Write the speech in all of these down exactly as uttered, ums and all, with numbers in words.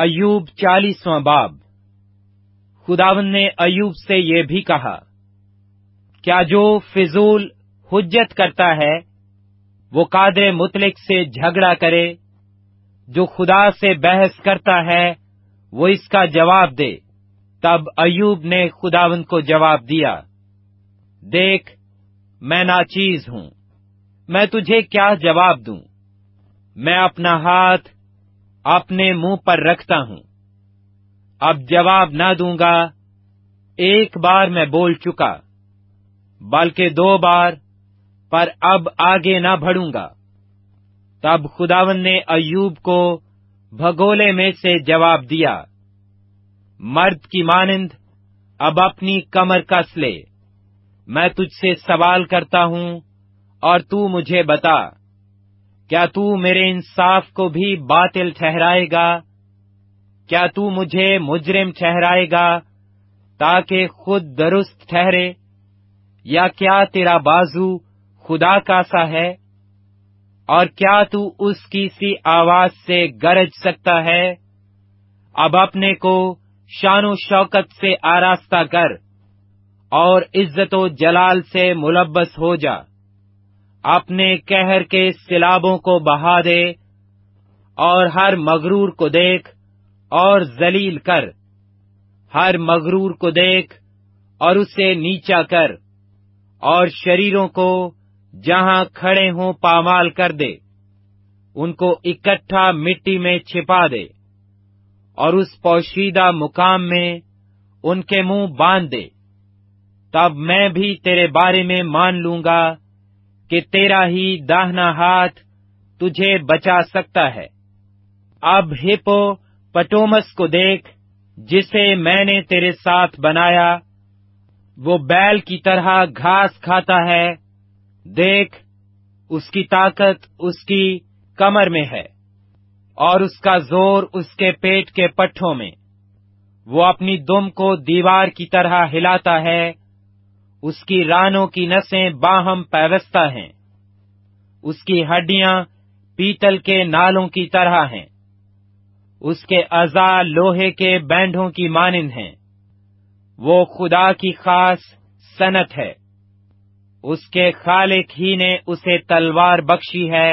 अय्यूब चालीसवां बाब। खुदावंद ने अय्यूब से ये भी कहा, क्या जो फिजूल हुज्जत करता है वो कादर मुतलिक से झगड़ा करे? जो खुदा से बहस करता है वो इसका जवाब दे। तब अय्यूब ने खुदावंद को जवाब दिया, देख, मैं नाचीज हूं, मैं तुझे क्या जवाब दूं? मैं अपना हाथ अपने मुंह पर रखता हूं, अब जवाब न दूंगा। एक बार मैं बोल चुका, बल्कि दो बार, पर अब आगे न बढ़ूंगा। तब खुदावंद ने अय्यूब को भगोले में से जवाब दिया, मर्द की मानिंद अब अपनी कमर कस ले। मैं तुझसे सवाल करता हूं और तू मुझे बता, क्या तू मेरे इंसाफ को भी बातिल ठहराएगा? क्या तू मुझे मुजरिम ठहराएगा ताकि खुद दुरुस्त ठहरे? या क्या तेरा बाजू खुदा का सा है? और क्या तू उसकी सी आवाज से गरज सकता है? अब अपने को शानो शौकत से आरास्ता कर और इज्जतो जलाल से मुलब्बस हो जा। अपने कहर के सिलाबों को बहा दे और हर मगरूर को देख और जलील कर। हर मगरूर को देख और उसे नीचा कर, और शरीरों को जहां खड़े हों पामाल कर दे। उनको इकट्ठा मिट्टी में छिपा दे और उस पोशीदा मुकाम में उनके मुंह बांध दे। तब मैं भी तेरे बारे में मान लूंगा कि तेरा ही दाहिना हाथ तुझे बचा सकता है। अब हिप्पो पटोमस को देख, जिसे मैंने तेरे साथ बनाया। वो बैल की तरह घास खाता है। देख, उसकी ताकत उसकी कमर में है और उसका जोर उसके पेट के पट्ठों में। वो अपनी दुम को दीवार की तरह हिलाता है। उसकी रानों की नसें बाहम पैवस्ता हैं। उसकी हड्डियां पीतल के नालों की तरह हैं। उसके अज़ा लोहे के बैंडों की मानिंद हैं। वो खुदा की खास सनत है। उसके खालिक ही ने उसे तलवार बख्शी है।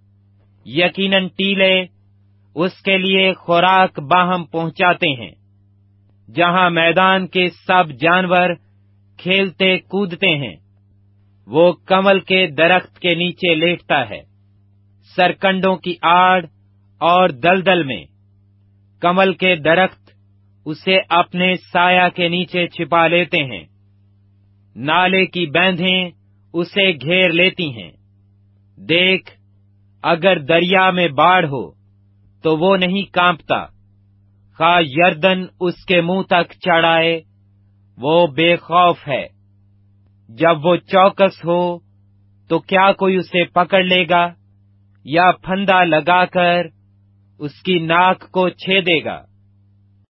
यकीनन टीले उसके लिए खुराक बाहम पहुंचाते हैं। जहां मैदान के सब जानवर खेलते कूदते हैं, वो कमल के दरख्त के नीचे लेटता है। सरकंडों की आड़ और दलदल में कमल के दरख्त उसे अपने साया के नीचे छिपा लेते हैं। नाले की बैंदें उसे घेर लेती हैं। देख, अगर दरिया में बाढ़ हो तो वो नहीं कांपता। खा यर्दन उसके मुंह तक चढ़ाए, वो बेखौफ है। जब वो चौकस हो तो क्या कोई उसे पकड़ लेगा, या फंदा लगाकर उसकी नाक को छेदेगा?